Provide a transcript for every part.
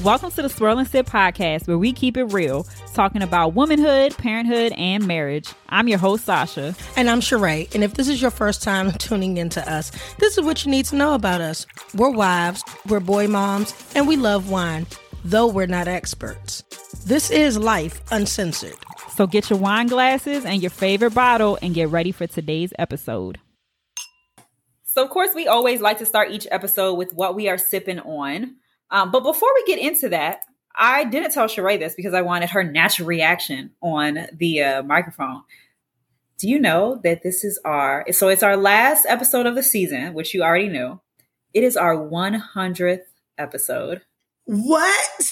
Welcome to the Swirl and Sip podcast, where we keep it real, talking about womanhood, parenthood, and marriage. I'm your host, Sasha. And I'm Sheree. And if this is your first time tuning into us, this is what you need to know about us. We're wives, we're boy moms, and we love wine, though we're not experts. This is Life Uncensored. So get your wine glasses and your favorite bottle and get ready for today's episode. So, of course, we always like to start each episode with what we are sipping on. But before we get into that, I didn't tell Sheree this because I wanted her natural reaction on the microphone. Do you know that it's our last episode of the season, which you already knew. It is our 100th episode. What?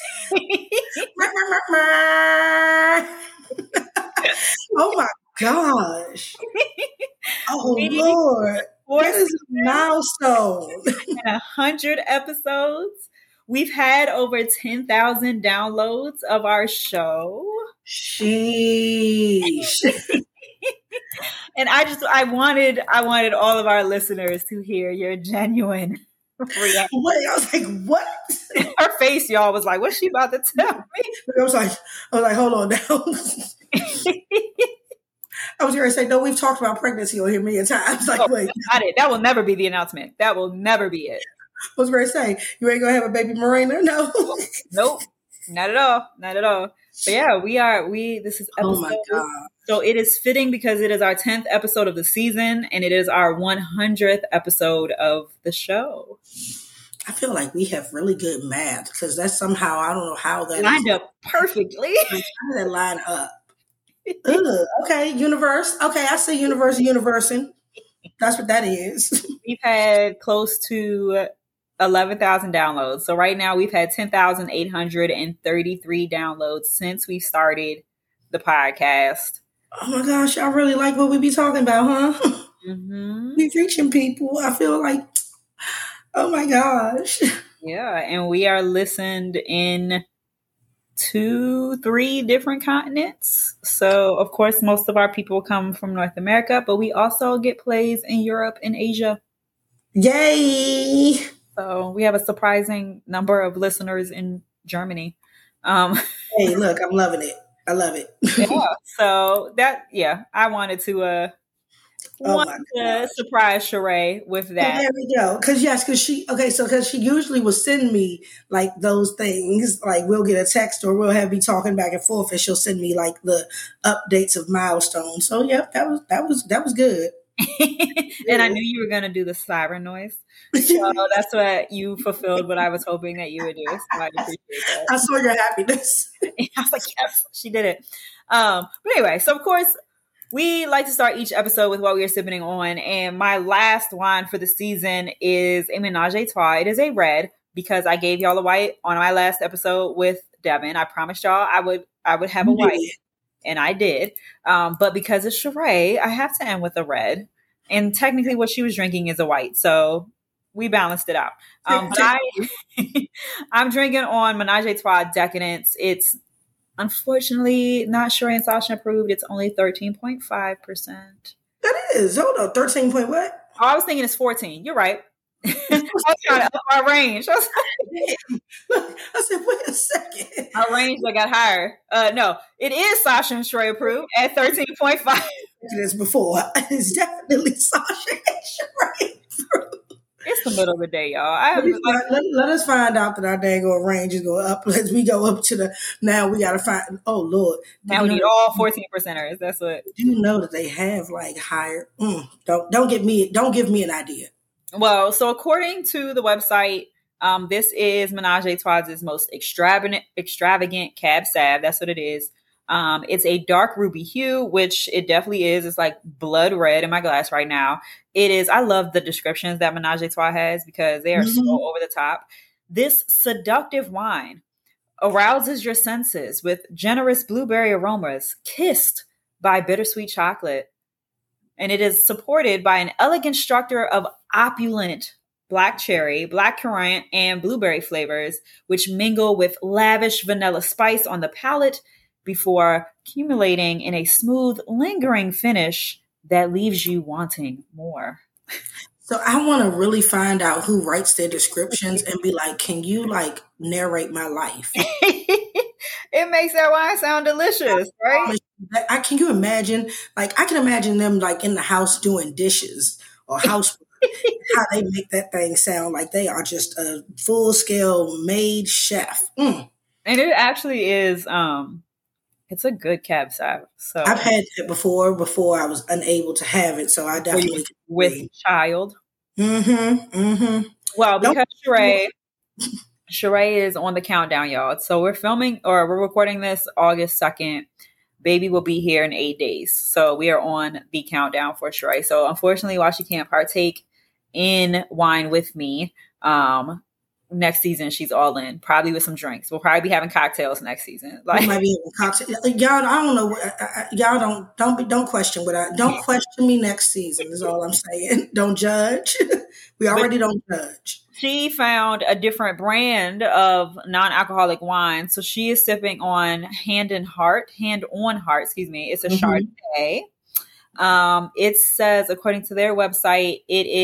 Oh my gosh. Oh Lord. That is a milestone. 100 episodes. We've had over 10,000 downloads of our show. Sheesh. And I wanted all of our listeners to hear your genuine reaction. Wait, I was like, what? Her face, y'all, was like, what's she about to tell me? I was like, hold on now. I was going to say, no, we've talked about pregnancy on here many times. Like, wait. That will never be the announcement. That will never be it. I was going to say, you ain't going to have a baby Marina? No. Nope. Not at all. Not at all. But yeah, this is episode. Oh my God. So it is fitting because it is our 10th episode of the season and it is our 100th episode of the show. I feel like we have really good math because that's somehow, I don't know how that lined up perfectly. How did that line up? Okay, universe. Okay, I see universe universing. That's what that is. We've had close to 11,000 downloads. So right now we've had 10,833 downloads since we started the podcast. Oh my gosh, y'all really like what we be talking about, huh? Mm-hmm. We reaching people. I feel like, oh my gosh. Yeah, and we are listened in 2-3 different continents. So of course, most of our people come from North America, but we also get plays in Europe and Asia. Yay! So we have a surprising number of listeners in Germany. Hey, look, I'm loving it. I love it. Yeah. So I wanted to surprise Sheree with that. Oh, there we go. Because she usually will send me like those things. Like we'll get a text or we'll have me talking back and forth, and she'll send me like the updates of milestones. So yep, that was good. And I knew you were gonna do the siren noise. So that's what you fulfilled what I was hoping that you would do. So I appreciate that. I saw your happiness. I was like, yes, she did it. But anyway, so of course we like to start each episode with what we are sipping on. And my last wine for the season is a Menage a Trois. It is a red because I gave y'all a white on my last episode with Devin. I promised y'all I would have a white. And I did. But because it's Sheree, I have to end with a red. And technically what she was drinking is a white. So we balanced it out. But I'm drinking on Menage a Trois Decadence. It's unfortunately not Sheree and Sasha approved. It's only 13.5%. That is. Hold on. 13 point what? Oh, I was thinking it's 14. You're right. I was trying to up our range. I said, wait a second. Our range that got higher. No, it is Sasha and Sheree approved at 13.5. This before. It's definitely Sasha and Sheree approved. It's the middle of the day, y'all. Let us find out that our dang old range is going up as we go up to now we got to find, oh Lord. Now we need all 14%ers. That's what. Do you know that they have like higher? Don't give me an idea. Well, so according to the website, this is Menage a Trois' most extravagant Cab Sav. That's what it is. It's a dark ruby hue, which it definitely is. It's like blood red in my glass right now. It is. I love the descriptions that Menage a Trois has because they are so over the top. This seductive wine arouses your senses with generous blueberry aromas, kissed by bittersweet chocolate. And it is supported by an elegant structure of opulent black cherry, black currant, and blueberry flavors, which mingle with lavish vanilla spice on the palate before accumulating in a smooth, lingering finish that leaves you wanting more. So I want to really find out who writes their descriptions and be like, can you like narrate my life? It makes that wine sound delicious, right? Can you imagine? Like, I can imagine them like in the house doing dishes or housework. How they make that thing sound like they are just a full scale made chef. Mm. And it actually is. It's a good cab sauv. So I've had it before I was unable to have it, so I definitely with child. Mm-hmm. Mm-hmm. Well, because Sheree is on the countdown, y'all. So we're recording this August 2nd. Baby will be here in 8 days. So we are on the countdown for Sheree. So unfortunately, while she can't partake in wine with me, next season she's all in, probably with some drinks. We'll probably be having cocktails next season. Like, we might be having cocktails. Y'all, I don't know. Y'all don't question don't question me next season. Is all I'm saying. Don't judge. We already don't judge. She found a different brand of non-alcoholic wine, so she is sipping on Hand on Heart. Excuse me. It's a Chardonnay. It says, according to their website,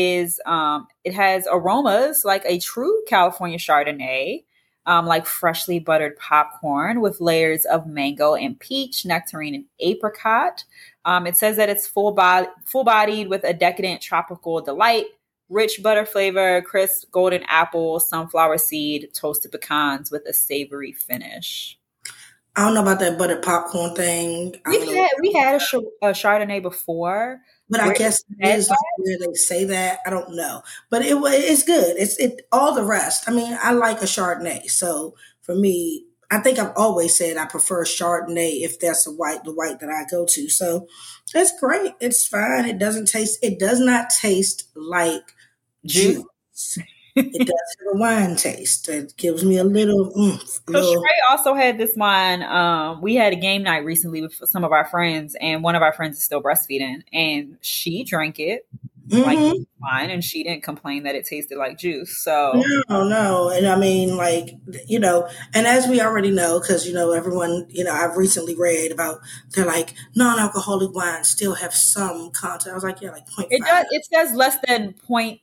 it has aromas like a true California Chardonnay, like freshly buttered popcorn with layers of mango and peach, nectarine, and apricot. It says that it's full-bodied with a decadent tropical delight, rich butter flavor, crisp golden apple, sunflower seed, toasted pecans with a savory finish. I don't know about that buttered popcorn thing. We had a Chardonnay before, but I guess it is like where they say that. I don't know, but it's good. It's all the rest. I mean, I like a Chardonnay, so for me, I think I've always said I prefer Chardonnay if that's the white that I go to. So it's great. It's fine. It does not taste like juice. It does have a wine taste. It gives me a little oomph. So Sheree also had this wine. We had a game night recently with some of our friends, and one of our friends is still breastfeeding, and she drank it like wine, and she didn't complain that it tasted like juice. So no, and I mean, like, and as we already know, because everyone, I've recently read about, they're like non-alcoholic wines still have some content. I was like, yeah, like 0.5. It says less than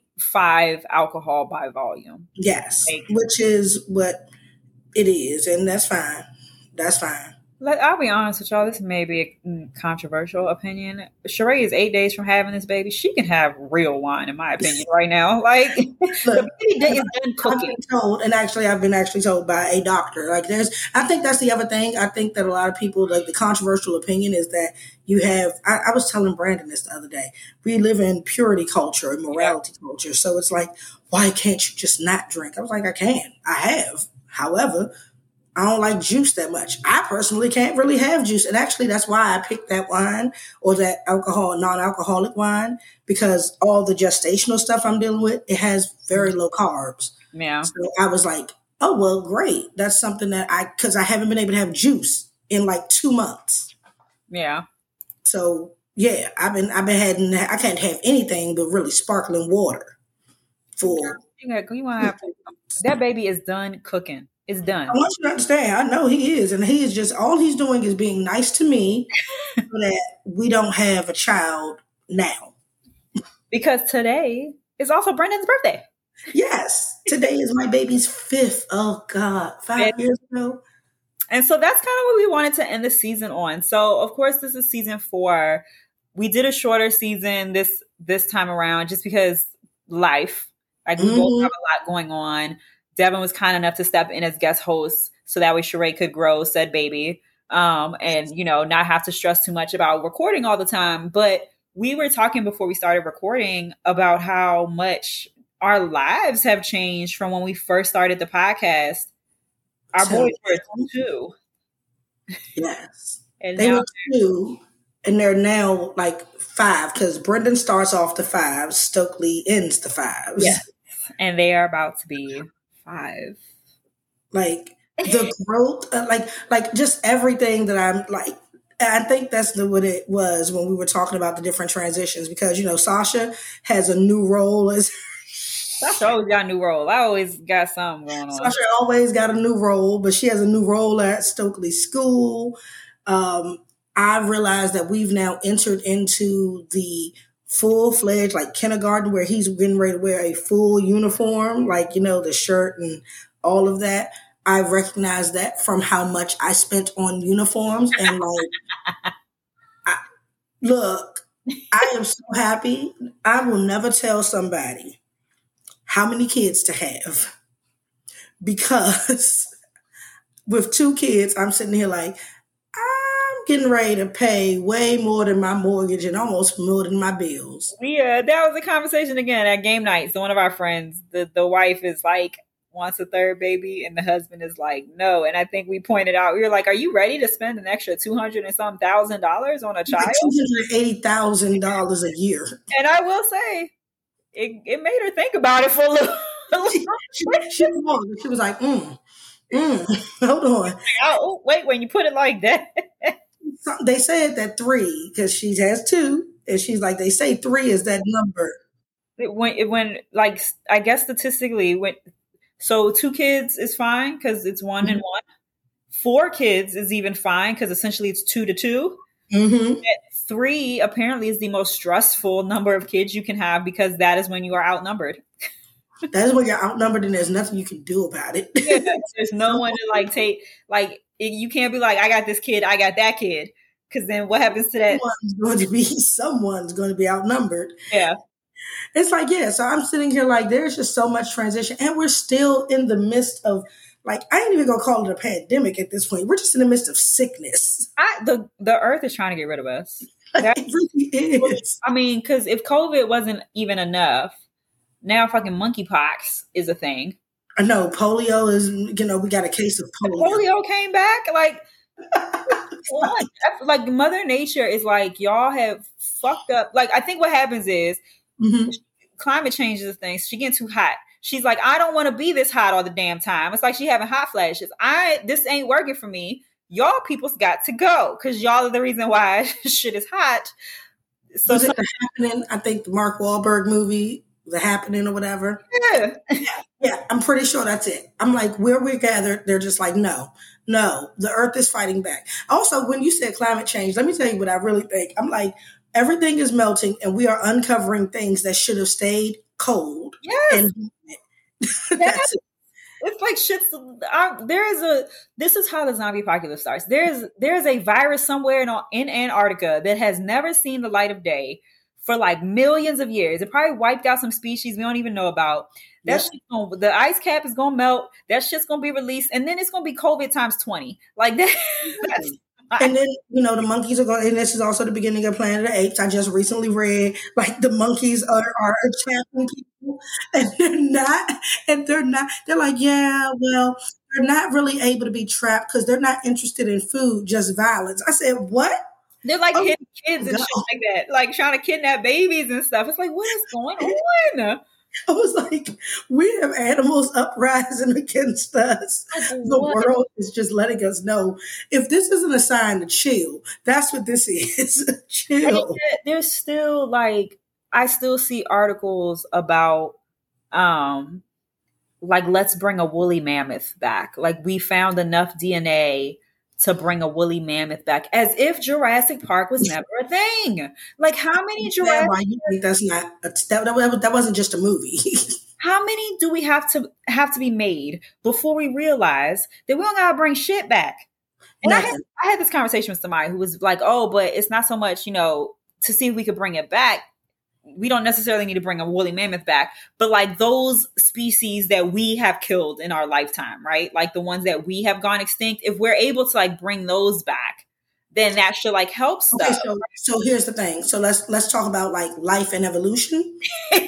0.5 alcohol by volume. Yes, which is what it is, and that's fine. That's fine. I'll be honest with y'all. This may be a controversial opinion. Sheree is 8 days from having this baby. She can have real wine, in my opinion, right now. Like, the baby is done cooking. I've been told by a doctor. Like, I think that's the other thing. I think that a lot of people, like, the controversial opinion is that you have. I was telling Brandon this the other day. We live in purity culture and morality culture, so it's like, why can't you just not drink? I was like, I can. I have. However, I don't like juice that much. I personally can't really have juice. And actually, that's why I picked that wine or that non-alcoholic wine, because all the gestational stuff I'm dealing with, it has very low carbs. Yeah. So I was like, oh, well, great. That's something because I haven't been able to have juice in like 2 months. Yeah. So yeah, I can't have anything but really sparkling water that baby is done cooking. It's done. I want you to understand. I know he is. And he is just, all he's doing is being nice to me so that we don't have a child now. Because today is also Brendan's birthday. Yes. Today is my baby's 5th. Oh, God. 5 years ago. And so that's kind of what we wanted to end the season on. So, of course, this is season 4. We did a shorter season this time around just because life. Like, we both have a lot going on. Devin was kind enough to step in as guest host so that way Sheree could grow said baby and, not have to stress too much about recording all the time. But we were talking before we started recording about how much our lives have changed from when we first started the podcast. Our boys were 2. Yes. And they were 2 and they're now like 5 because Brendan starts off the 5s. Stokely ends the 5s. Yes. And they are about to be 5. Like the growth, like just everything that I'm like, I think that's what it was when we were talking about the different transitions, because, Sasha has a new role as Sasha always got a new role. I always got something going on. Sasha always got a new role, but she has a new role at Stokely School. I've realized that we've now entered into the full-fledged like kindergarten where he's getting ready to wear a full uniform, like, the shirt and all of that. I recognize that from how much I spent on uniforms. And look, I am so happy. I will never tell somebody how many kids to have, because with 2 kids, I'm sitting here like, I'm getting ready to pay way more than my mortgage and almost more than my bills. Yeah, that was a conversation again at game night. So one of our friends, the wife is like, wants a 3rd baby, and the husband is like, no. And I think we pointed out, we were like, are you ready to spend an extra $200 and some thousand on a child? $280,000 a year. And I will say, it made her think about it for a little. She was like, hold on. Oh, wait, when you put it like that. They said that 3, because she has 2, and she's like, they say 3 is that number. When like, I guess statistically, so 2 kids is fine because it's 1 and 1. 4 kids is even fine because essentially it's 2 to 2. Mm-hmm. 3 apparently is the most stressful number of kids you can have because that is when you are outnumbered. That is when you're outnumbered and there's nothing you can do about it. Yeah, there's no one to take, you can't be like, I got this kid, I got that kid. Because then what happens to that? Someone's going to be outnumbered. Yeah. It's like, yeah, so I'm sitting here like, there's just so much transition. And we're still in the midst of, I ain't even going to call it a pandemic at this point. We're just in the midst of sickness. The earth is trying to get rid of us. It really is. I mean, because if COVID wasn't even enough, now fucking monkeypox is a thing. I know polio is, we got a case of polio. Polio came back. Like Mother Nature is like, y'all have fucked up. Like, I think what happens is climate change is a thing. She getting too hot. She's like, I don't want to be this hot all the damn time. It's like she having hot flashes. This ain't working for me. Y'all people's got to go because y'all are the reason why shit is hot. So was it The Happening? I think the Mark Wahlberg movie, The Happening or whatever. Yeah, I'm pretty sure that's it. I'm like, where we're gathered, they're just like, no, the earth is fighting back. Also, when you said climate change, let me tell you what I really think. I'm like, everything is melting and we are uncovering things that should have stayed cold. Yes. That's it. It's like this is how the zombie apocalypse starts. There's a virus somewhere in Antarctica that has never seen the light of day for like millions of years. It probably wiped out some species we don't even know about. The ice cap is gonna melt. That shit's gonna be released, and then it's gonna be COVID times 20. Like that. And then, the monkeys are going, and this is also the beginning of Planet of the Apes. I just recently read, the monkeys are attracting people, and they're like, yeah, well, they're not really able to be trapped because they're not interested in food, just violence. I said, what? They're like hitting kids and shit like that, like trying to kidnap babies and stuff. It's like, what is going on? I was like, we have animals uprising against us. The world is just letting us know, if this isn't a sign to chill, that's what this is. Chill. There's still I still see articles about, let's bring a woolly mammoth back. Like, we found enough DNA to bring a woolly mammoth back, as if Jurassic Park was never a thing. Like, how many Jurassic? Why you think that's not that wasn't just a movie? How many do we have to be made before we realize that we don't gotta bring shit back? And I had this conversation with somebody who was like, "Oh, but it's not so much, to see if we could bring it back. We don't necessarily need to bring a woolly mammoth back, but like those species that we have killed in our lifetime, right? Like the ones that we have gone extinct, if we're able to bring those back, then that should help stuff." Okay, so here's the thing. So let's talk about life and evolution.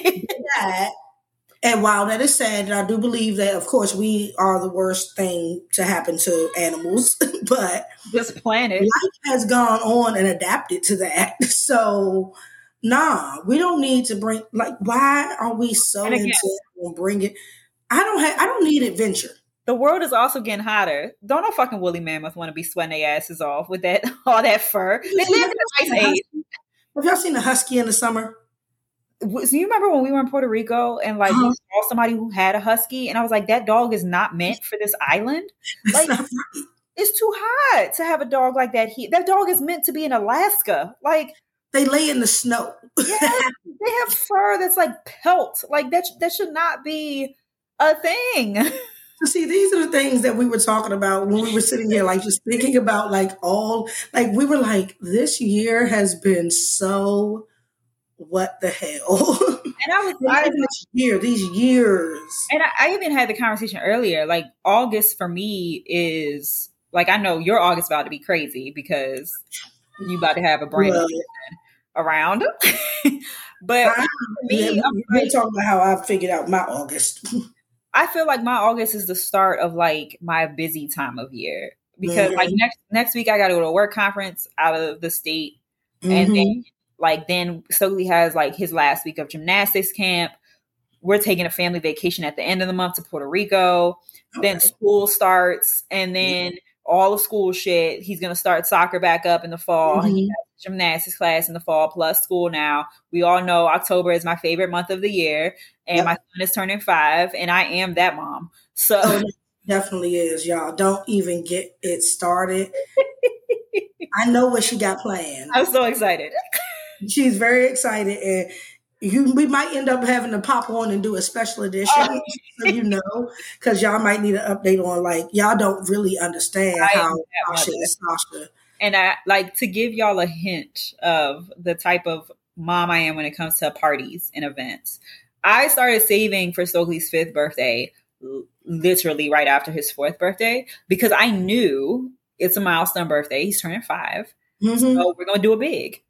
And while that is sad, and I do believe that, of course, we are the worst thing to happen to animals, but this planet, life has gone on and adapted to that. So we don't need to bring, why are we so into bring it? I don't need adventure. The world is also getting hotter. Don't no fucking woolly mammoth want to be sweating their asses off with all that fur. They live in the ice age. Have y'all seen a husky in the summer? So you remember when we were in Puerto Rico and we saw somebody who had a husky, and I was like, that dog is not meant for this island. It's too hot to have a dog like that. That dog is meant to be in Alaska. They lay in the snow. Yes, they have fur that's like pelt. Like that should not be a thing. So see, these are the things that we were talking about when we were sitting here, like just thinking about we were like, this year has been so what the hell? And these years. And I even had the conversation earlier. Like August for me is like, I know your August about to be crazy because you about to have a brain around. But we're talking about how I figured out my August. I feel like my August is the start of like my busy time of year because like next week I got to go to a work conference out of the state, and then Stokely has like his last week of gymnastics camp. We're taking a family vacation at the end of the month to Puerto Rico. Okay. Then school starts, and then all of school shit. He's gonna start soccer back up in the fall. He has gymnastics class in the fall plus school now. We all know October is my favorite month of the year. And my son is turning 5, and I am that mom. So it definitely is, y'all. Don't even get it started. I know what she got planned. I'm so excited. She's very excited, and we might end up having to pop on and do a special edition, so you know, because y'all might need an update on like y'all don't really understand how Sasha is Sasha. And I like to give y'all a hint of the type of mom I am when it comes to parties and events. I started saving for Stokely's 5th birthday literally right after his 4th birthday because I knew it's a milestone birthday. He's turning 5. So we're going to do it big.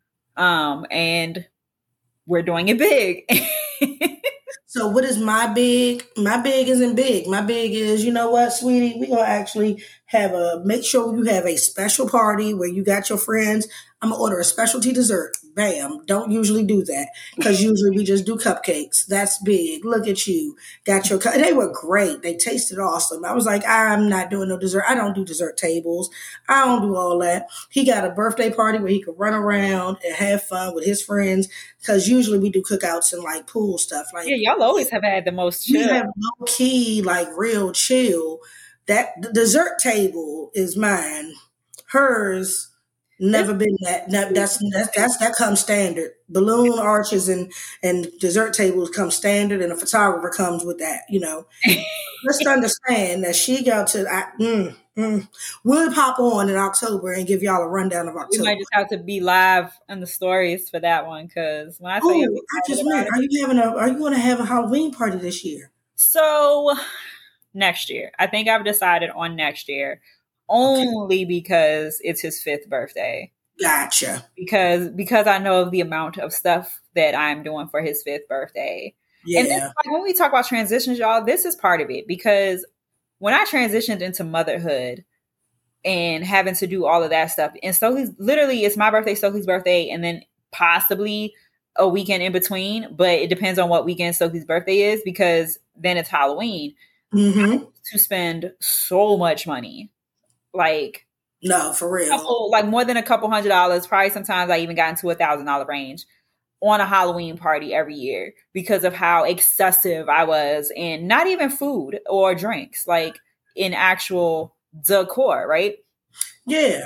And we're doing it big. So what is my big? My big isn't big. My big is, you know what, sweetie? We're going to actually make sure you have a special party where you got your friends. I'm going to order a specialty dessert. Bam. Don't usually do that because usually we just do cupcakes. That's big. Look at you. Got your they were great. They tasted awesome. I was like, I'm not doing no dessert. I don't do dessert tables. I don't do all that. He got a birthday party where he could run around and have fun with his friends because usually we do cookouts and like pool stuff. Like, yeah, y'all always have had the most chill. We have low key, like real chill. The dessert table is mine. Hers never been that. That comes standard. Balloon arches and dessert tables come standard, and a photographer comes with that. You know, let's understand that she got to. We'll pop on in October and give y'all a rundown of October. We might just have to be live on the stories for that one because when I say are you going to have a Halloween party this year? So next year, I think I've decided on next year. Only because it's his 5th birthday. Gotcha. Because I know of the amount of stuff that I'm doing for his 5th birthday. Yeah. And then, like, when we talk about transitions, y'all, this is part of it. Because when I transitioned into motherhood and having to do all of that stuff, and Stokely's literally, it's my birthday, Stokely's birthday, and then possibly a weekend in between. But it depends on what weekend Stokely's birthday is because then it's Halloween. I used to spend so much money. Like, no, for real. Like more than a couple $100. Probably sometimes I even got into $1,000 range on a Halloween party every year because of how excessive I was in not even food or drinks, like in actual decor, right? Yeah.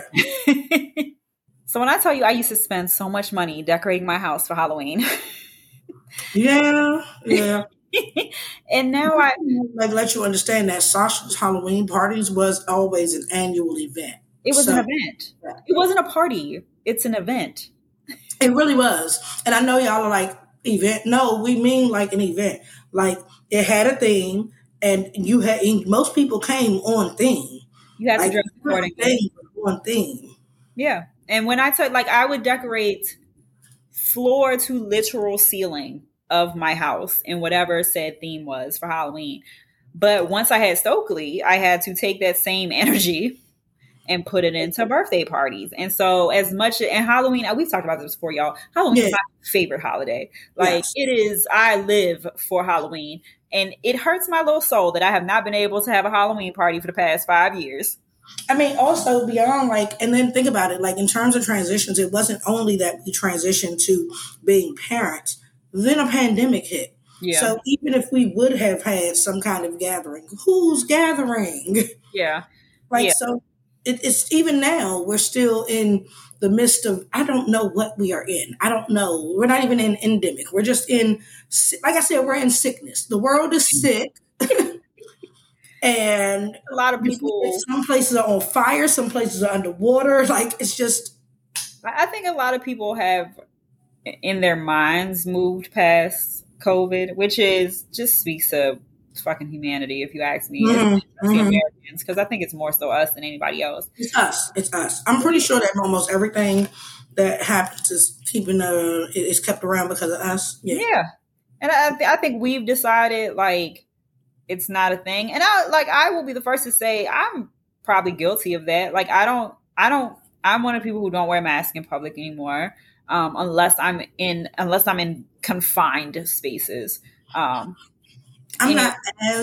So when I tell you I used to spend so much money decorating my house for Halloween. Yeah. And now I let you understand that Sasha's Halloween parties was always an annual event. It was an event. It wasn't a party. It's an event. It really was. And I know y'all are like, event. No, we mean like an event. Like it had a theme and most people came on theme. You had to dress accordingly. On theme. Yeah. And when I took, like, I would decorate floor to literal ceiling of my house in whatever said theme was for Halloween. But once I had Stokely, I had to take that same energy and put it into birthday parties. And so as much, and Halloween, we've talked about this before, y'all. Halloween is my favorite holiday. Like it is, I live for Halloween. And it hurts my little soul that I have not been able to have a Halloween party for the past 5 years. I mean, also beyond and then think about it, like in terms of transitions, it wasn't only that we transitioned to being parents, then a pandemic hit. Yeah. So even if we would have had some kind of gathering, who's gathering? Yeah. So it's even now, we're still in the midst of, I don't know what we are in. I don't know. We're not even in endemic. We're just in, like I said, we're in sickness. The world is sick. And a lot of people, some places are on fire, some places are underwater. Like, it's just, I think a lot of people have in their minds moved past COVID, which is just speaks to fucking humanity, if you ask me. Americans, because I think it's more so us than anybody else. It's us. It's us. I'm pretty sure that almost everything that happens is is kept around because of us. Yeah. And I think we've decided like it's not a thing. And I will be the first to say I'm probably guilty of that. Like I'm one of the people who don't wear masks in public anymore, unless I'm in confined spaces. I'm not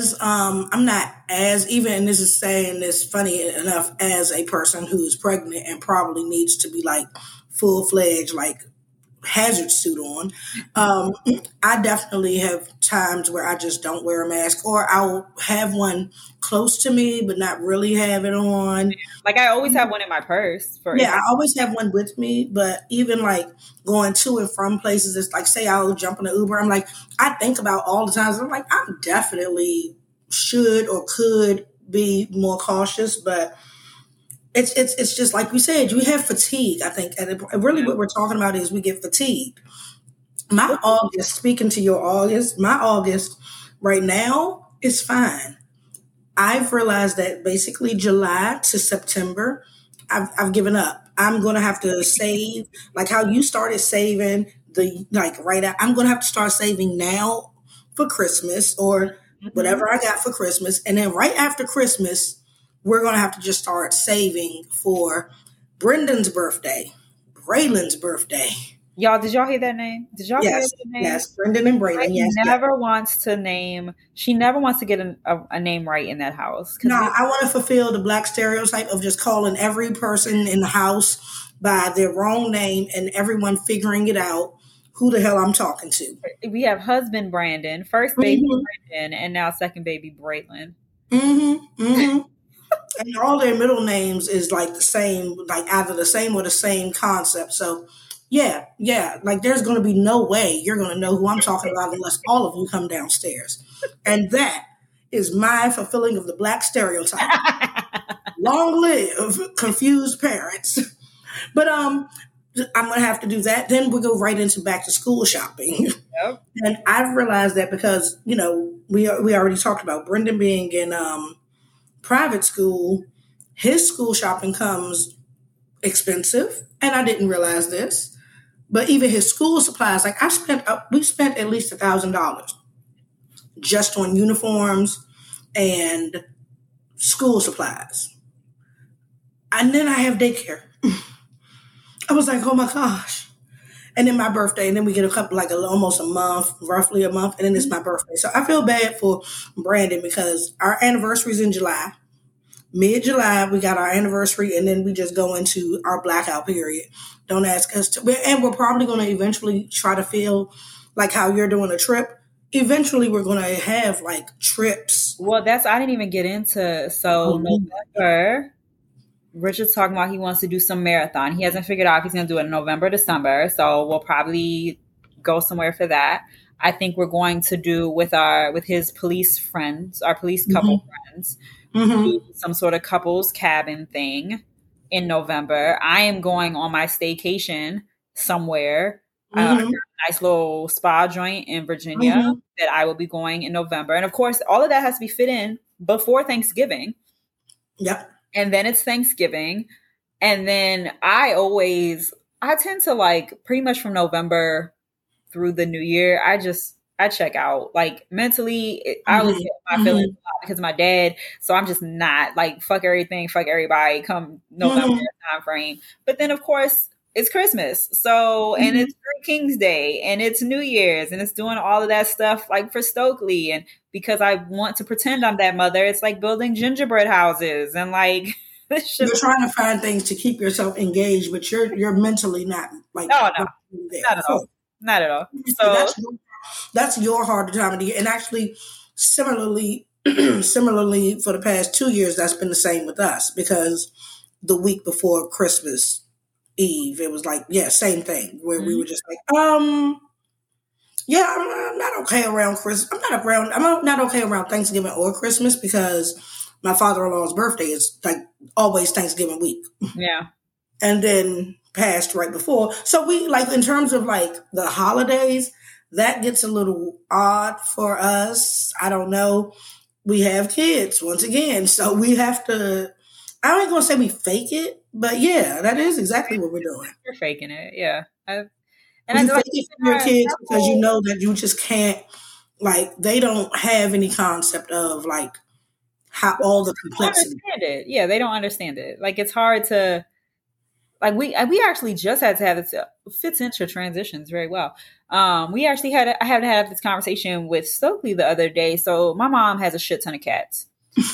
as even, and this is saying this funny enough, as a person who's pregnant and probably needs to be like full-fledged, like hazard suit on. I definitely have times where I just don't wear a mask, or I'll have one close to me, but not really have it on. Like I always have one in my purse. I always have one with me, but even like going to and from places, it's like, say I'll jump in an Uber. I'm like, I think about all the times. I'm like, I definitely should or could be more cautious, but it's just like we said, we have fatigue, I think. And really what we're talking about is we get fatigued. My August, speaking to your August, my August right now is fine. I've realized that basically July to September, I've given up. I'm going to have to save, like how you started saving I'm going to have to start saving now for Christmas or whatever I got for Christmas. And then right after Christmas, we're going to have to just start saving for Brendan's birthday, Braylon's birthday. Y'all, did y'all hear that name? Did y'all hear that name? Yes, Brendan and Braylon. She never wants to get a name right in that house. No, I want to fulfill the Black stereotype of just calling every person in the house by their wrong name and everyone figuring it out who the hell I'm talking to. We have husband Brandon, first baby Brandon, and now second baby Braylon. And all their middle names is like the same, like either the same or the same concept. So yeah, like there's going to be no way you're going to know who I'm talking about unless all of you come downstairs. And that is my fulfilling of the Black stereotype. Long live confused parents. But I'm going to have to do that. Then we'll go right into back to school shopping. Yep. And I've realized that because, we already talked about Brendan being in private school, his school shopping comes expensive. And I didn't realize this. But even his school supplies, like we spent at least $1,000 just on uniforms and school supplies. And then I have daycare. I was like, oh my gosh. And then my birthday, and then we get a couple, like almost a month, roughly a month, and then it's my birthday. So I feel bad for Brandon because our anniversary is in July. Mid-July, we got our anniversary, and then we just go into our blackout period. Don't ask us to, and we're probably going to eventually try to feel like how you're doing a trip. Eventually, we're going to have like trips. Well, I didn't even get into, so November, Richard's talking about he wants to do some marathon. He hasn't figured out if he's going to do it in November, December. So we'll probably go somewhere for that. I think we're going to do with his police friends, our police couple friends, do some sort of couples cabin thing in November. I am going on my staycation somewhere, a nice little spa joint in Virginia that I will be going in November. And of course, all of that has to be fit in before Thanksgiving. Yep. And then it's Thanksgiving. And then I tend to like pretty much from November through the new year, I check out. Like mentally, I always get my feelings a lot because of my dad. So I'm just not like, fuck everything, fuck everybody come November time frame. But then of course it's Christmas. So, and it's Three Kings Day and it's New Year's and it's doing all of that stuff like for Stokely. And because I want to pretend I'm that mother, it's like building gingerbread houses and like, you're trying to find things to keep yourself engaged, but you're mentally not like, not at all. Not at all. So that's your harder time of the year. And actually, similarly, for the past 2 years, that's been the same with us because the week before Christmas Eve. It was like, yeah, same thing where we were just like, yeah, I'm not okay around Christmas. I'm not okay around Thanksgiving or Christmas because my father-in-law's birthday is like always Thanksgiving week. Yeah. And then passed right before. So we like in terms of like the holidays, that gets a little odd for us. I don't know. We have kids once again, so we have to. I ain't gonna say we fake it, but yeah, that is exactly what we're doing. You're faking it, yeah. You fake it for your kids because you know that you just can't. Like they don't have any concept of like how all the complexity. Understand it. Yeah, they don't understand it. Like it's hard to. Like we actually just had to have this fits into transitions very well. We actually I had to have this conversation with Stokely the other day. So my mom has a shit ton of cats,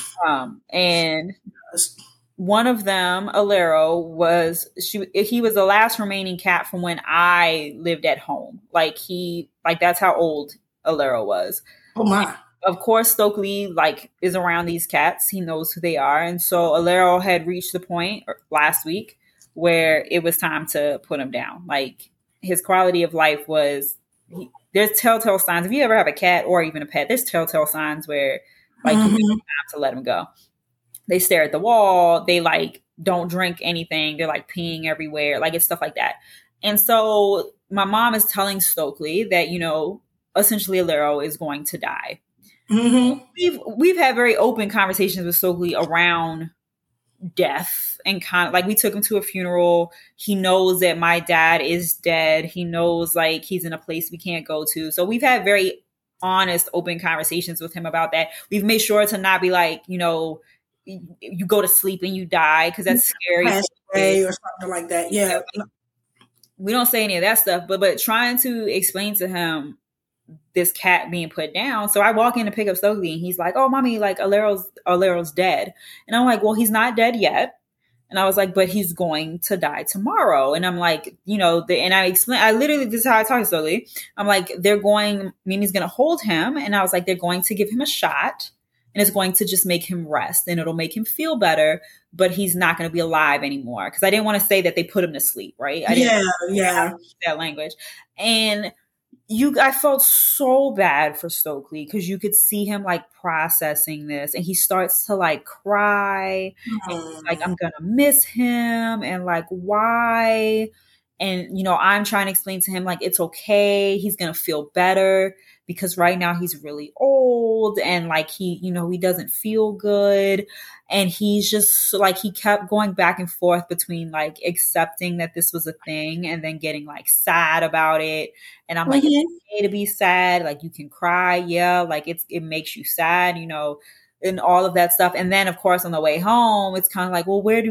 and one of them, Alero, he was the last remaining cat from when I lived at home. Like that's how old Alero was. Oh my. Of course, Stokely is around these cats. He knows who they are, and so Alero had reached the point last week where it was time to put him down. Like his quality of life there's telltale signs. If you ever have a cat or even a pet, there's telltale signs where it's time to let him go. They stare at the wall. They don't drink anything. They're peeing everywhere. It's stuff like that. And so my mom is telling Stokely that, essentially Alero is going to die. Mm-hmm. We've had very open conversations with Stokely around death and kind of we took him to a funeral. He knows that my dad is dead. He knows he's in a place we can't go to. So we've had very honest, open conversations with him about that. We've made sure to not be you go to sleep and you die because that's scary or something like that. Yeah. We don't say any of that stuff, but trying to explain to him this cat being put down. So I walk in to pick up Stokely and he's like, "Oh, mommy, Alero's dead." And I'm like, "Well, he's not dead yet." And I was like, "But he's going to die tomorrow." And I'm like, and I literally, this is how I talk to Stokely. I'm like, Mimi's going to hold him. And I was like, they're going to give him a shot and it's going to just make him rest and it'll make him feel better, but he's not going to be alive anymore. Cause I didn't want to say that they put him to sleep. Right. I didn't use that language. And I felt so bad for Stokely because you could see him processing this and he starts to cry. And he's I'm going to miss him and why? And, I'm trying to explain to him it's okay. He's going to feel better because right now he's really old and he doesn't feel good. And he's just he kept going back and forth between accepting that this was a thing and then getting sad about it. And I'm it's okay to be sad. You can cry. Yeah. It makes you sad, and all of that stuff. And then of course on the way home, it's kind of well, where do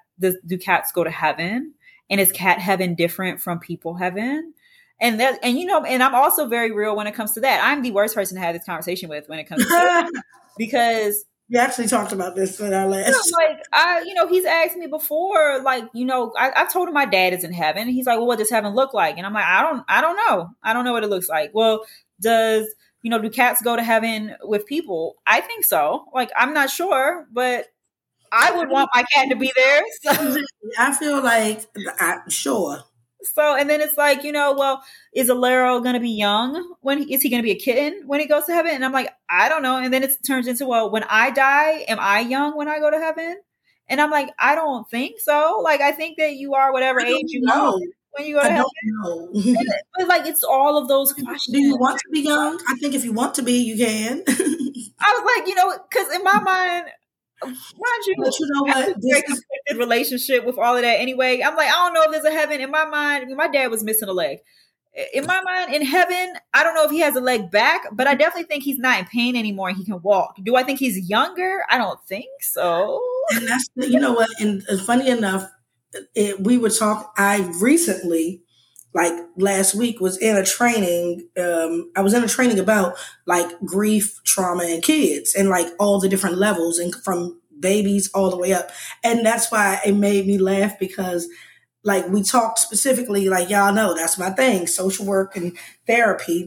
cats go to heaven? And is cat heaven different from people heaven? And I'm also very real when it comes to that. I'm the worst person to have this conversation with when it comes to that because we actually talked about this in our last. He's asked me before, I've told him my dad is in heaven. And he's like, "Well, what does heaven look like?" And I'm like, I don't know. I don't know what it looks like. Well, do cats go to heaven with people? I think so. I'm not sure, but I would want my cat to be there. So. I feel I'm sure. So, and then it's well, is Alero going to be young? Is he going to be a kitten when he goes to heaven? And I'm like, I don't know. And then it turns into, well, when I die, am I young when I go to heaven? And I'm like, I don't think so. I think that you are whatever age you are when you go to heaven. Know. But it's all of those questions. Do you want to be young? I think if you want to be, you can. I was because in my mind, mind you, but you know what? Very conflicted relationship with all of that anyway. I'm I don't know if there's a heaven. In my mind, my dad was missing a leg. In my mind, in heaven, I don't know if he has a leg back, but I definitely think he's not in pain anymore and he can walk. Do I think he's younger? I don't think so. And that's, you know what? And funny enough, we were talking, I recently, last week, was in a training. I was in a training about grief, trauma, and kids, and all the different levels, and from babies all the way up. And that's why it made me laugh because, we talked specifically, y'all know that's my thing, social work and therapy.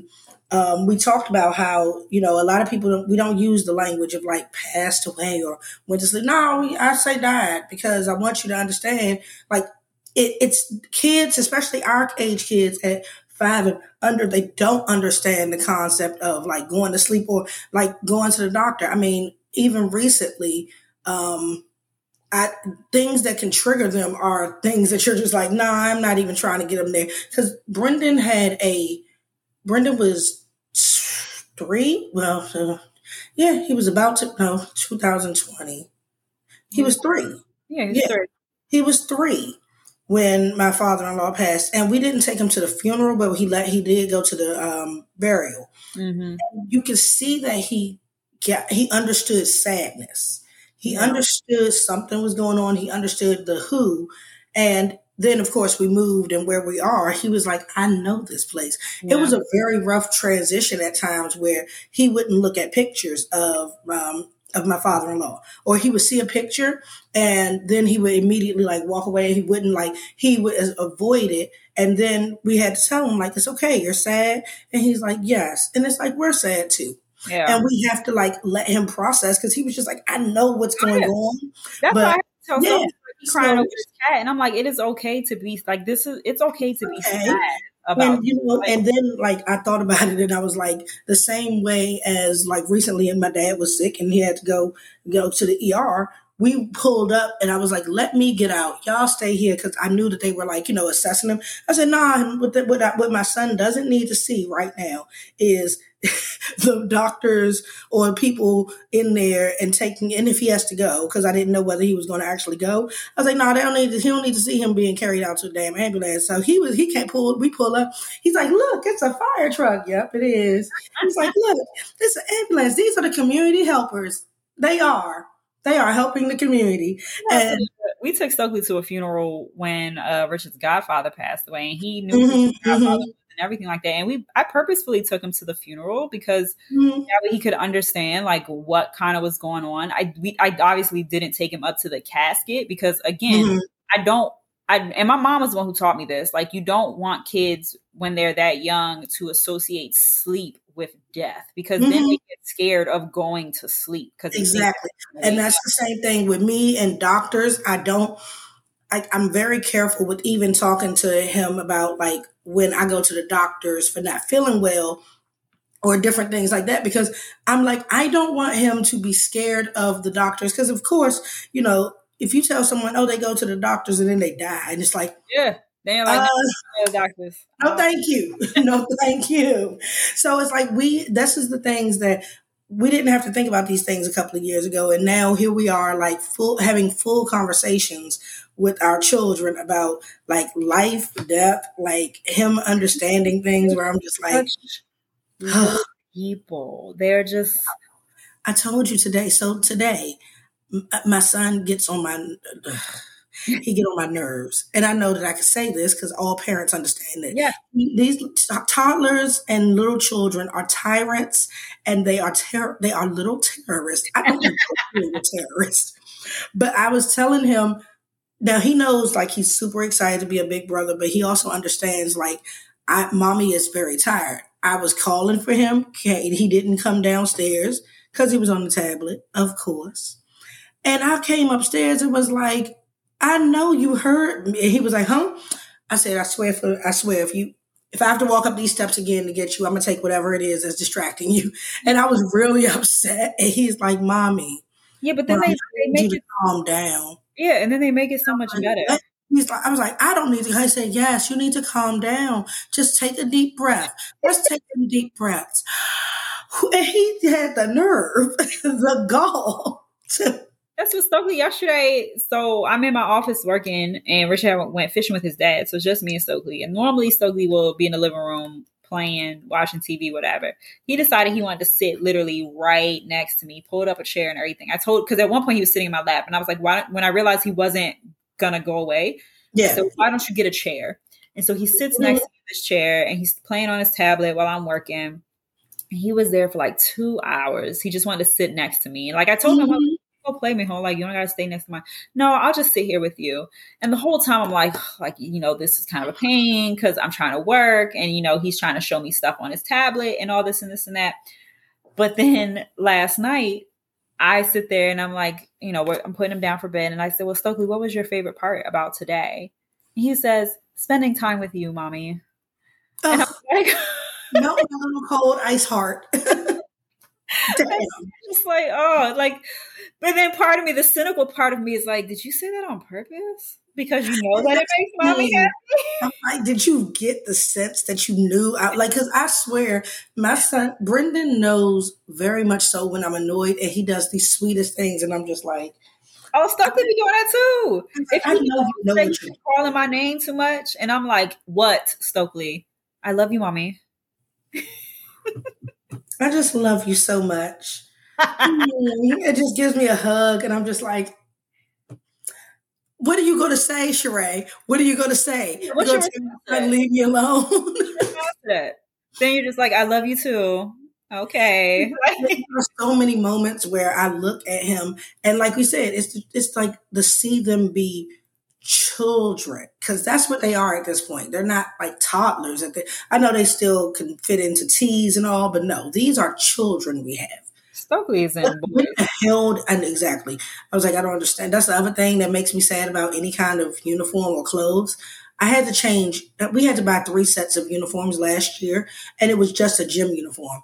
we talked about how, you know, a lot of people, we don't use the language of like passed away or went to sleep. No, I say died because I want you to understand, like, it's kids, especially our age kids at 5 and under, they don't understand the concept of like going to sleep or like going to the doctor. I mean, even recently, I things that can trigger them are things that you're just like, nah, I'm not even trying to get them there. Because Brendan was 3. Well, yeah, he was about to, no, 2020. He was 3. Yeah, he's Yeah, 3. he was 3 when my father-in-law passed, and we didn't take him to the funeral, but he did go to the burial. Mm-hmm. You could see that he understood sadness. He Yeah. understood something was going on. He understood the who, and then of course we moved, and where we are, he was like, I know this place. Yeah. It was a very rough transition at times where he wouldn't look at pictures of my father-in-law, or he would see a picture and then he would immediately like walk away. He would avoid it. And then we had to tell him like, it's okay. You're sad. And he's like, yes. And it's like, we're sad too. Yeah. And we have to like let him process, because he was just like, I know what's going on. That's why I have to tell yeah, someone he's crying over his cat. And I'm like, it is okay to be like, it's okay to be sad about and, you know, and then like I thought about it and I was like, the same way as like recently my dad was sick and he had to go to the ER. We pulled up and I was like, let me get out. Y'all stay here, because I knew that they were like, you know, assessing him. I said, nah, what my son doesn't need to see right now is the doctors or people in there and if he has to go, because I didn't know whether he was going to actually go. I was like, no, he don't need to see him being carried out to the damn ambulance. So we pull up. He's like, look, it's a fire truck. Yep, it is. He's like, look, it's an ambulance. These are the community helpers. They are helping the community. And we took Stokely to a funeral when Richard's godfather passed away, and he knew who his godfather was and everything like that. And I purposefully took him to the funeral because that way he could understand like what kind of was going on. I obviously didn't take him up to the casket because again, and my mom was the one who taught me this. Like, you don't want kids when they're that young to associate sleep with death, because then they get scared of going to sleep. Exactly. And that's the same thing with me and doctors. I'm very careful with even talking to him about like when I go to the doctors for not feeling well or different things like that, because I'm like, I don't want him to be scared of the doctors. Because of course, you know, if you tell someone, oh, they go to the doctors and then they die, and it's like, yeah, they're like, no, doctors. No, thank you. No, thank you. So it's like this is the things that we didn't have to think about these things a couple of years ago. And now here we are like having full conversations with our children about like life, death, like him understanding things where I'm just like, people, they're just, I told you today. So today my son gets on my nerves. And I know that I can say this because all parents understand that. Yeah. These toddlers and little children are tyrants, and they are little terrorists. I don't know if they're terrorists, but I was telling him, now he knows like he's super excited to be a big brother, but he also understands like mommy is very tired. I was calling for him. He didn't come downstairs because he was on the tablet, of course. And I came upstairs and was like, I know you heard me. And he was like, huh? I said, I swear if I have to walk up these steps again to get you, I'm going to take whatever it is that's distracting you. And I was really upset. And he's like, mommy. Yeah, but then they make you to calm down. Yeah, and then they make it so much better. I was like, I don't need to. I said, yes, you need to calm down. Just take a deep breath. Let's take some deep breaths. And he had the nerve, the gall to That's what Stokely yesterday. So I'm in my office working, and Richard went fishing with his dad. So it's just me and Stokely. And normally Stokely will be in the living room playing, watching TV, whatever. He decided he wanted to sit literally right next to me, pulled up a chair and everything. Because at one point he was sitting in my lap, and I was like, why? When I realized he wasn't gonna go away, so why don't you get a chair? And so he sits next to this chair, and he's playing on his tablet while I'm working. And he was there for like 2 hours. He just wanted to sit next to me. And like I told him, go play me home. Like, you don't gotta stay next to my, no, I'll just sit here with you. And the whole time I'm like, this is kind of a pain because I'm trying to work and, he's trying to show me stuff on his tablet and all this and this and that. But then last night I sit there and I'm like, I'm putting him down for bed. And I said, well, Stokely, what was your favorite part about today? And he says, spending time with you, mommy. And I'm like, no, a little cold ice heart. Damn. Just like, but then part of me, the cynical part of me is like, did you say that on purpose? Because that it makes mommy happy? Like, did you get the sense that you knew? Because I swear, my son, Brendan, knows very much so when I'm annoyed and he does the sweetest things. And I'm just like, oh, Stokely be doing that too. If I know you're calling my name too much. And I'm like, what, Stokely? I love you, mommy. I just love you so much. It just gives me a hug, and I'm just like, what are you going to say, Sheree? What are you going to say? What's your response? Leave me alone. Then you're just like, I love you too. Okay. There's so many moments where I look at him, and like we said, it's like to see them be children, because that's what they are at this point. They're not like toddlers. I know they still can fit into teas and all, but no, these are children we have. Stokely is in held, and exactly. I was like, I don't understand. That's the other thing that makes me sad about any kind of uniform or clothes. I had to change. We had to buy 3 sets of uniforms last year, and it was just a gym uniform.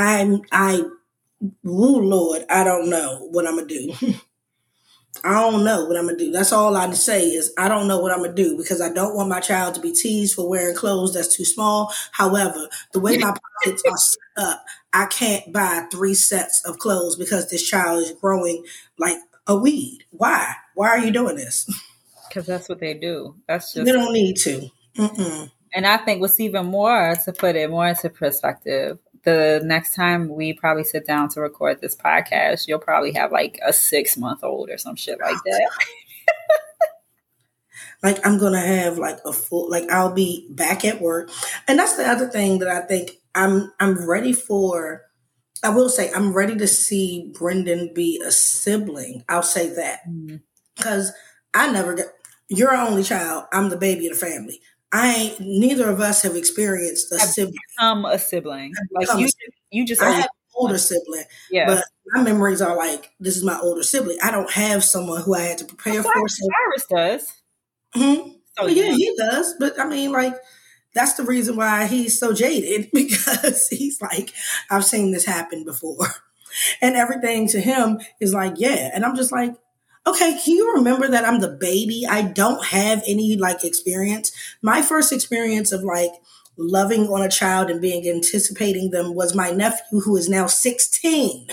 Lord, I don't know what I'm gonna do. I don't know what I'm going to do. That's all I say is I don't know what I'm going to do, because I don't want my child to be teased for wearing clothes that's too small. However, the way my pockets are set up, I can't buy 3 sets of clothes because this child is growing like a weed. Why? Why are you doing this? Because that's what they do. That's just, they don't need to. Mm-mm. And I think what's even more, to put it more into perspective, the next time we probably sit down to record this podcast, you'll probably have like a 6-month-old or some shit like that. Like, I'm going to have like a full, like, I'll be back at work. And that's the other thing that I think I'm ready for. I will say I'm ready to see Brendan be a sibling. I'll say that. Because you're our only child. I'm the baby of the family. Neither of us have experienced a sibling. I'm a sibling. Like you just. I have an older sibling, but my memories are like, this is my older sibling. I don't have someone who I had to prepare for. Cyrus does. Mm-hmm. Oh yeah, he does. But I mean, like, that's the reason why he's so jaded, because he's like, I've seen this happen before, and everything to him is like, yeah. And I'm just like, okay, can you remember that I'm the baby? I don't have any like experience. My first experience of like loving on a child and anticipating them was my nephew, who is now 16.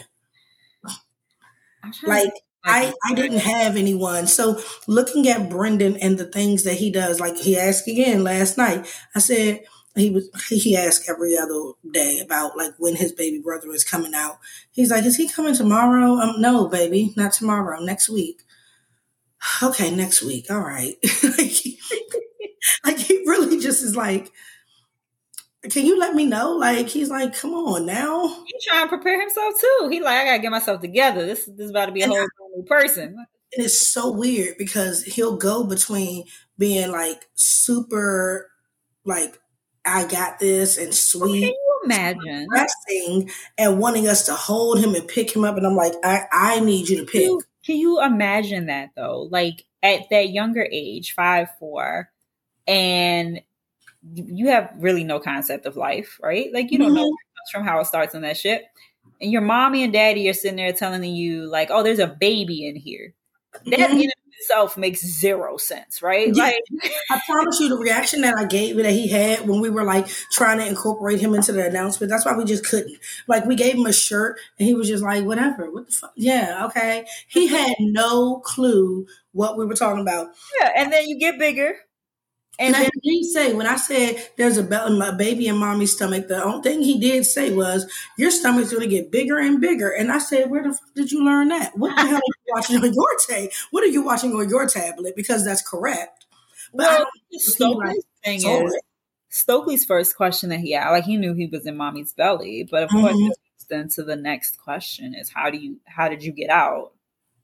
Like, I didn't have anyone. So looking at Brendan and the things that he does, like he asked again last night, I said, he asked every other day about like when his baby brother is coming out. He's like, is he coming tomorrow? No, baby, not tomorrow, next week. Okay, next week. All right. like he really just is like, can you let me know? Like, he's like, come on now. He's trying to prepare himself too. He like, I gotta get myself together. This is about to be a whole new person. And it's so weird because he'll go between being like super like, I got this, and sweet. Can you imagine? Resting and wanting us to hold him and pick him up. And I'm like, I need you to pick. Can you imagine that though? Like at that younger age, 5'4", and you have really no concept of life, right? Like you don't know from how it starts on that shit. And your mommy and daddy are sitting there telling you like, oh, there's a baby in here. That in itself makes 0 sense, right? Yeah. Like, I promise you, the reaction that I gave that he had when we were like trying to incorporate him into the announcement, that's why we just couldn't. Like, we gave him a shirt and he was just like, whatever, what the fuck? Yeah, okay. He had no clue what we were talking about. Yeah, and then you get bigger. And then he say, when I said there's a baby in mommy's stomach, the only thing he did say was, your stomach's going to get bigger and bigger. And I said, where the fuck did you learn that? What the hell are you watching on your What are you watching on your tablet? Because that's correct. But Stokely's thing is, Stokely's first question that he asked, like he knew he was in mommy's belly, but of course, then to the next question is, how did you get out?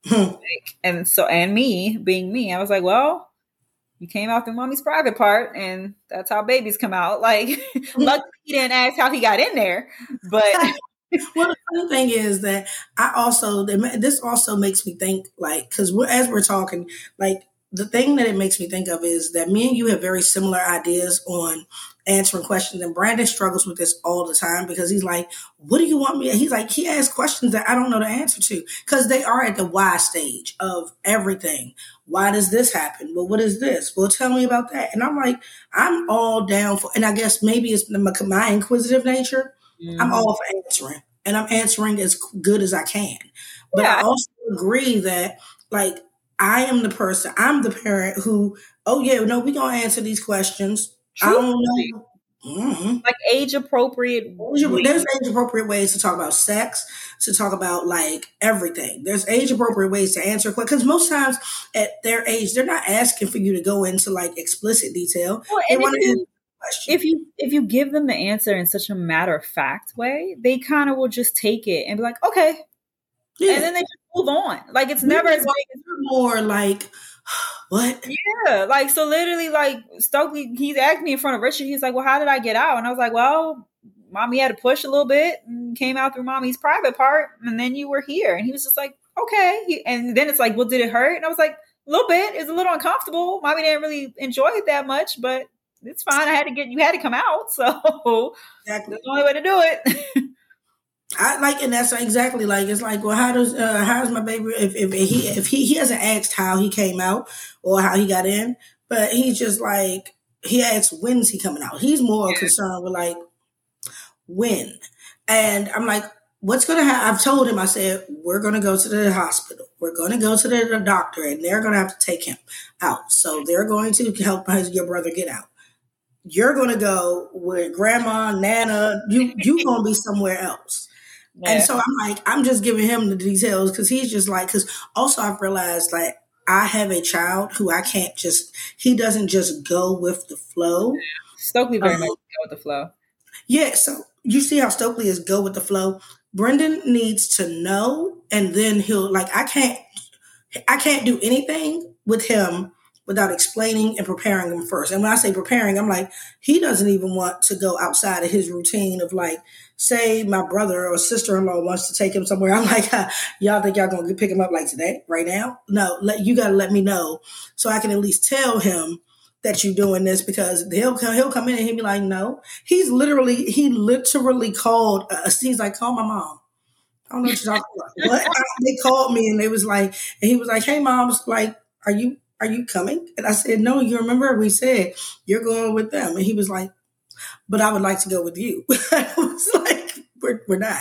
And me being me, I was like, well, you came out through mommy's private part, and that's how babies come out. Like, luckily he didn't ask how he got in there, but Well, the funny thing is that this also makes me think, like, because as we're talking, like, the thing that it makes me think of is that me and you have very similar ideas on answering questions. And Brandon struggles with this all the time because he's like, what do you want me? He's like, he asks questions that I don't know the answer to because they are at the why stage of everything. Why does this happen? Well, what is this? Well, tell me about that. And I'm like, I'm all down for, and I guess maybe it's my inquisitive nature. I'm all for answering, and I'm answering as good as I can. But I also agree that, like, I'm the parent who, oh yeah, no, we're going to answer these questions. I don't know. Mm-hmm. Like age appropriate. There's age appropriate ways to talk about sex, to talk about like everything. There's age appropriate ways to answer questions because most times at their age, they're not asking for you to go into like explicit detail. Well, they want to if you give them the answer in such a matter of fact way, they kind of will just take it and be like, okay, and then they just move on. Like it's never as like more like what? Yeah, like so literally like Stokely, he's asked me in front of Richard. He's like, well, how did I get out? And I was like, well, mommy had to push a little bit and came out through mommy's private part, and then you were here. And he was just like, okay. And then it's like, well, did it hurt? And I was like, a little bit. It's a little uncomfortable. Mommy didn't really enjoy it that much, but it's fine. You had to come out. So exactly. That's the only way to do it. I like, and that's exactly like, it's like, well, how's my baby, if he hasn't asked how he came out or how he got in, but he's just like, he asks, when's he coming out? He's more concerned with like, when. And I'm like, what's going to happen? I've told him, I said, we're going to go to the hospital. We're going to go to the doctor and they're going to have to take him out. So they're going to help your brother get out. You're going to go with grandma, Nana, you going to be somewhere else. Yeah. And so I'm like, I'm just giving him the details because he's just like, because also I've realized like I have a child who he doesn't just go with the flow. Stokely very much go with the flow. Yeah. So you see how Stokely is go with the flow. Brendan needs to know, and then he'll like, I can't do anything with him without explaining and preparing him first. And when I say preparing, I'm like, he doesn't even want to go outside of his routine of like, say my brother or sister-in-law wants to take him somewhere. I'm like, y'all think y'all going to pick him up like today, right now? No, you got to let me know so I can at least tell him that you're doing this because he'll come in and he'll be like, no. He literally called us. He's like, call my mom. I don't know what you're talking about. What? They called me and they was like, and he was like, hey, mom's like, are you coming? And I said, no, you remember we said you're going with them. And he was like, but I would like to go with you. I was like, we're not.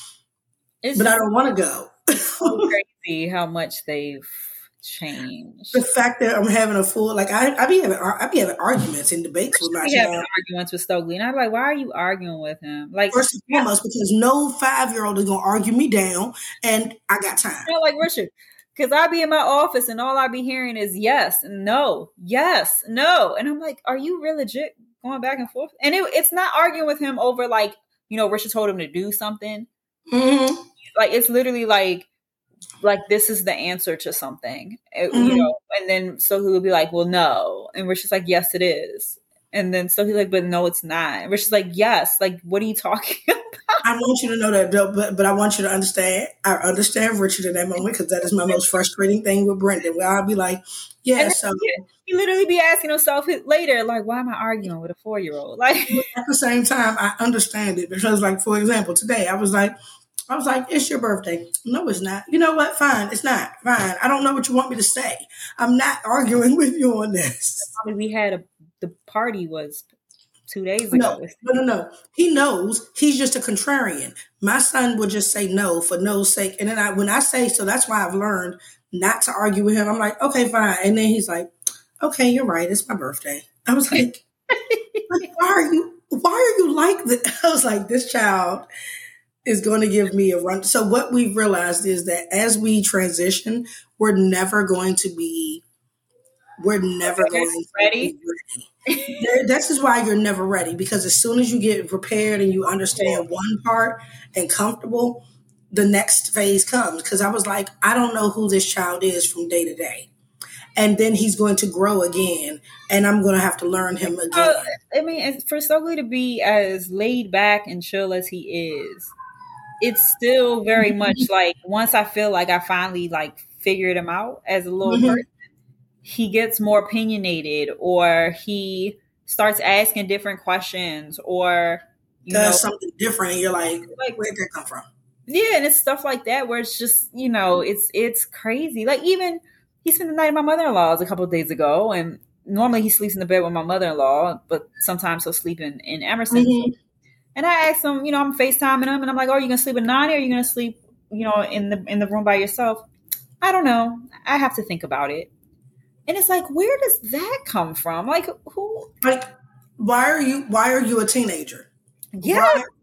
But I don't want to go. So crazy how much they've changed. The fact that I'm having a full, like, I be having arguments and debates with my child. Having arguments with Stokely. And I'm like, why are you arguing with him? Like, first and foremost, because no 5-year-old is going to argue me down and I got time. Like Richard. Because I be in my office and all I be hearing is yes, no, yes, no. And I'm like, are you real legit going back and forth? And it's not arguing with him over like, Richard told him to do something. Mm-hmm. Like, it's literally like this is the answer to something, and then so he would be like, well, no. And Richard's like, yes, it is. And then so he's like, but no, it's not. And Richard's like, yes, like, what are you talking about? I want you to know that, but I want you to understand. I understand Richard in that moment because that is my most frustrating thing with Brendan. Where I'll be like, yeah, so he literally be asking himself later, like, why am I arguing with a 4-year-old? Like, at the same time, I understand it because, like, for example, today I was like, it's your birthday. No, it's not. You know what? Fine, it's not. Fine. I don't know what you want me to say. I'm not arguing with you on this. We had the party was 2 days ago. No. He knows. He's just a contrarian. My son would just say no for no's sake. And then when I say so, that's why I've learned not to argue with him. I'm like, okay, fine. And then he's like, okay, you're right. It's my birthday. I was like, why are you like this? I was like, this child is going to give me a run. So what we've realized is that as we transition, we're never going to be ready. This is why you're never ready, because as soon as you get prepared and you understand one part and comfortable, the next phase comes. Because I was like, I don't know who this child is from day to day. And then he's going to grow again, and I'm going to have to learn him again. I mean, for Stokely to be as laid back and chill as he is, it's still very much like once I feel like I finally like figured him out as a little person, he gets more opinionated, or he starts asking different questions, or does something different, and you're like where'd that come from? Yeah, and it's stuff like that where it's just, it's crazy. Like, even he spent the night at my mother-in-law's a couple of days ago, and normally he sleeps in the bed with my mother-in-law, but sometimes he'll sleep in Emerson. Mm-hmm. And I asked him, I'm FaceTiming him, and I'm like, "Oh, are you gonna sleep with Nani, or are you gonna sleep, in the room by yourself?" I don't know. I have to think about it. And it's like, where does that come from? Like, who? Like, why are you a teenager? Yeah.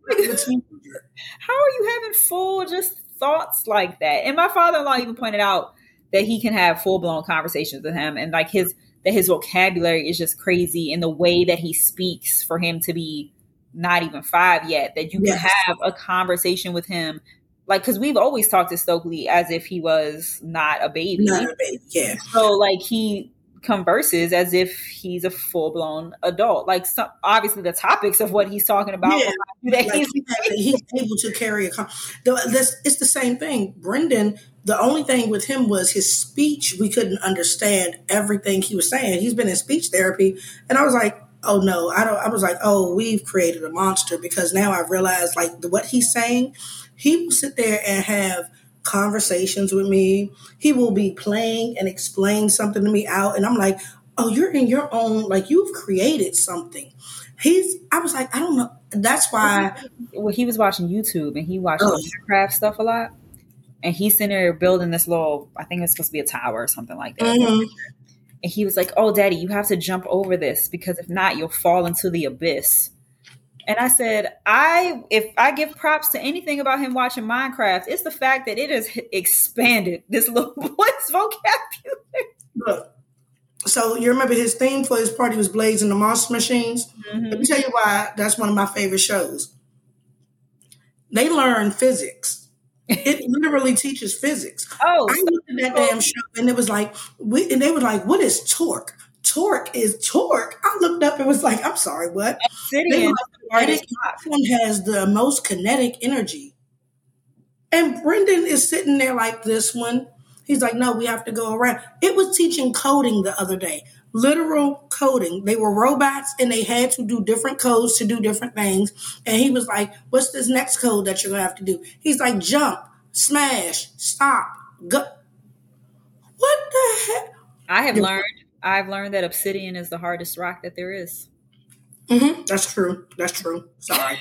How are you having full just thoughts like that? And my father-in-law even pointed out that he can have full-blown conversations with him, and like his vocabulary is just crazy, and the way that he speaks for him to be not even 5 yet, that you can have a conversation with him. Like, because we've always talked to Stokely as if he was not a baby. Not a baby, yeah. So, like, he converses as if he's a full-blown adult. Like, obviously the topics of what he's talking about. Yeah. Like he's able to carry it's the same thing. Brendan, the only thing with him was his speech. We couldn't understand everything he was saying. He's been in speech therapy. And I was like, oh, no, I was like, oh, we've created a monster, because now I realized, like, what he's saying, he will sit there and have conversations with me. He will be playing and explain something to me out. And I'm like, oh, you're in your own, like, you've created something. I was like, I don't know. That's why. Well, he was watching YouTube, and he watched Minecraft stuff a lot. And he's sitting there building this little, I think it's supposed to be a tower or something like that. Mm-hmm. And he was like, oh, Daddy, you have to jump over this, because if not, you'll fall into the abyss. And I said, if I give props to anything about him watching Minecraft, it's the fact that it has expanded this little boy's vocabulary. Look, so you remember his theme for his party was Blades and the Monster Machines? Mm-hmm. Let me tell you why that's one of my favorite shows. They learn physics. It literally teaches physics. Oh, I looked at that damn show, and it was like, and they were like, what is torque? Torque is torque. I looked up and was like, I'm sorry, what? Obsidian has the most kinetic energy. And Brendan is sitting there like this one. He's like, no, we have to go around. It was teaching coding the other day. Literal coding. They were robots, and they had to do different codes to do different things. And he was like, what's this next code that you're going to have to do? He's like, jump, smash, stop, go. What the heck? I've learned that obsidian is the hardest rock that there is. Mm-hmm. That's true. Sorry.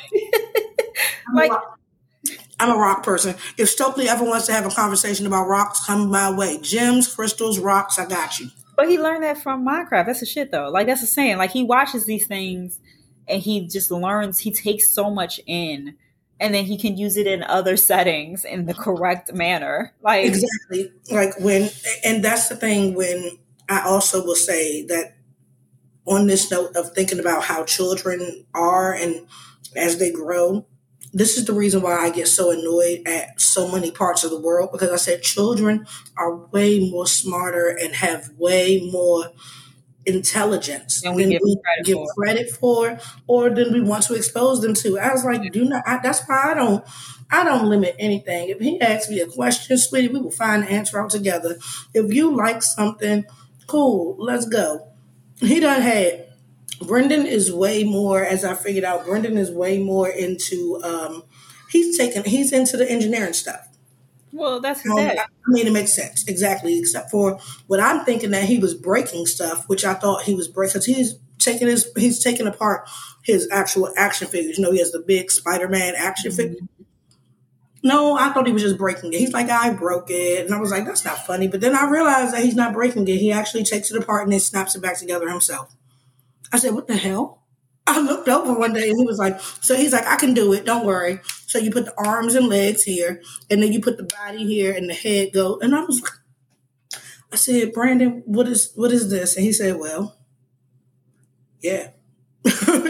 I'm a rock person. If Stokely ever wants to have a conversation about rocks, come my way. Gems, crystals, rocks, I got you. But he learned that from Minecraft. That's the shit, though. Like, that's the saying. Like, he watches these things, and he just learns. He takes so much in, and then he can use it in other settings in the correct manner. Like, exactly. Like, and that's the thing, when I also will say that on this note of thinking about how children are and as they grow, this is the reason why I get so annoyed at so many parts of the world, because I said children are way more smarter and have way more intelligence than we give credit for, or than we want to expose them to. I was like, that's why I don't limit anything. If he asks me a question, sweetie, we will find the answer out together. If you like something, cool, let's go. He done had. Brendan is way more, as I figured out, Brendan is way more into, he's into the engineering stuff. Well, that's his dad. I mean, it makes sense. Exactly. Except for what I'm thinking, that he was breaking stuff, which I thought he was breaking, because he's taking apart his actual action figures. He has the big Spider-Man action figure. No, I thought he was just breaking it. He's like, I broke it. And I was like, that's not funny. But then I realized that he's not breaking it. He actually takes it apart and then snaps it back together himself. I said, what the hell? I looked over one day, and he was like, I can do it. Don't worry. So you put the arms and legs here, and then you put the body here, and the head go. And I said, Brandon, what is this? And he said, well, yeah.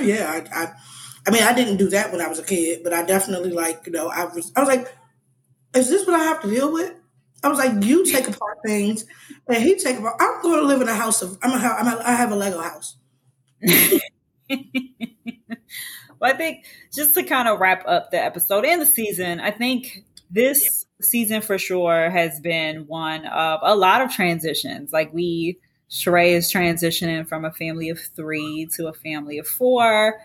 yeah. I mean, I didn't do that when I was a kid, but I definitely I was like, is this what I have to deal with? I was like, you take apart things, and he take apart. I'm going to live in a house of. I have a Lego house. Well, I think just to kind of wrap up the episode and the season, I think this season for sure has been one of a lot of transitions. Like Sheree is transitioning from a family of 3 to a family of 4.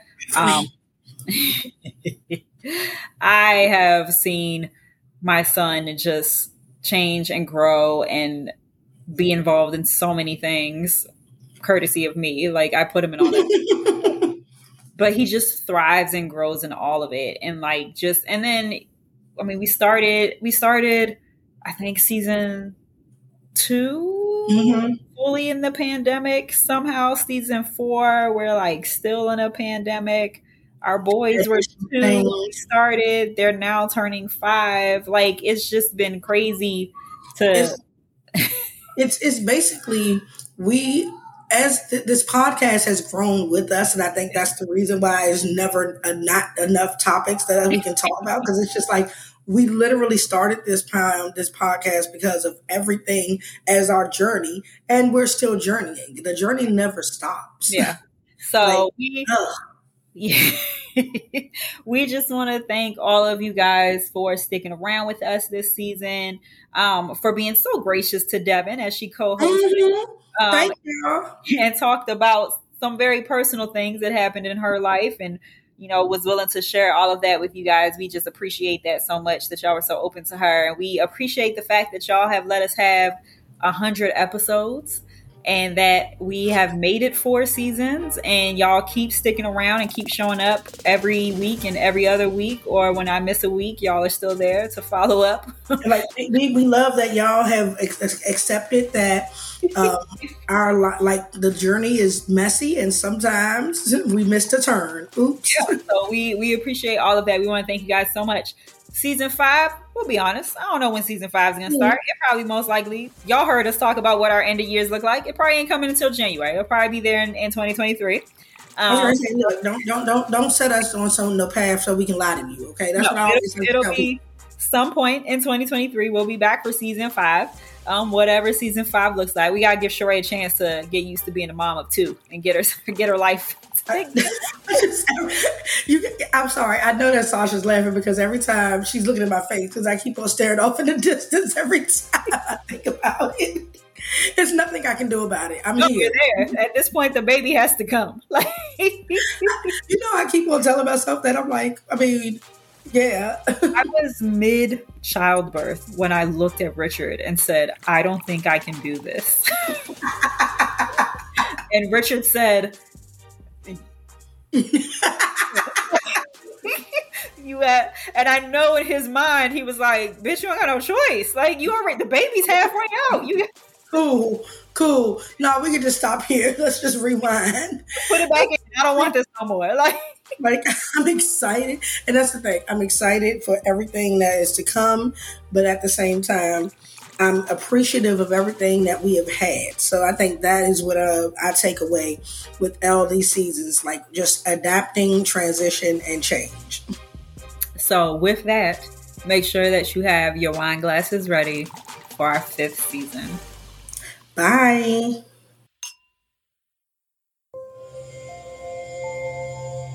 I have seen my son just change and grow and be involved in so many things courtesy of me. Like I put him in all that. But he just thrives and grows in all of it. And and then, I mean, we started, I think season 2 fully in the pandemic. Somehow season 4, we're still in a pandemic. Our boys were 2 when we started. They're now turning 5. It's just been crazy It's basically this podcast has grown with us, and I think that's the reason why there's never not enough topics that we can talk about, because it's just we literally started this podcast because of everything as our journey, and we're still journeying. The journey never stops. Yeah. So we just want to thank all of you guys for sticking around with us this season, for being so gracious to Devin as she co-hosted. Thank you. And talked about some very personal things that happened in her life, and was willing to share all of that with you guys. We just appreciate that so much, that y'all were so open to her, and we appreciate the fact that y'all have let us have 100 episodes, and that we have made it 4 seasons, and y'all keep sticking around and keep showing up every week and every other week, or when I miss a week, y'all are still there to follow up. We love that y'all have accepted that the journey is messy, and sometimes we missed a turn. Oops. Yeah, so we appreciate all of that. We want to thank you guys so much. Season 5, we'll be honest, I don't know when season 5 is going to start. It probably most likely, y'all heard us talk about what our end of years look like. It probably ain't coming until January. It'll probably be there in 2023. Look, don't set us on no path so we can lie to you. Okay, that's what I always say. It'll be some point in 2023. We'll be back for season 5. Whatever season 5 looks like, we gotta give Sheree a chance to get used to being a mom of 2 and get her life. I'm sorry. I know that Sasha's laughing because every time she's looking at my face, because I keep on staring off in the distance every time I think about it. There's nothing I can do about it. I'm here. You're there. At this point, the baby has to come. I keep on telling myself that. I'm like, yeah. I was mid childbirth when I looked at Richard and said, I don't think I can do this. And Richard said, and I know in his mind he was like, bitch, you don't got no choice. You already, the baby's halfway out. Cool. No, we can just stop here. Let's just rewind. Put it back in. I don't want this no more. I'm excited. And that's the thing. I'm excited for everything that is to come. But at the same time, I'm appreciative of everything that we have had. So I think that is what I take away with all these seasons, just adapting, transition, and change. So with that, make sure that you have your wine glasses ready for our 5th season. Bye.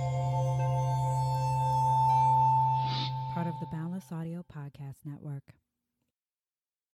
Part of the Boundless Audio Podcast Network.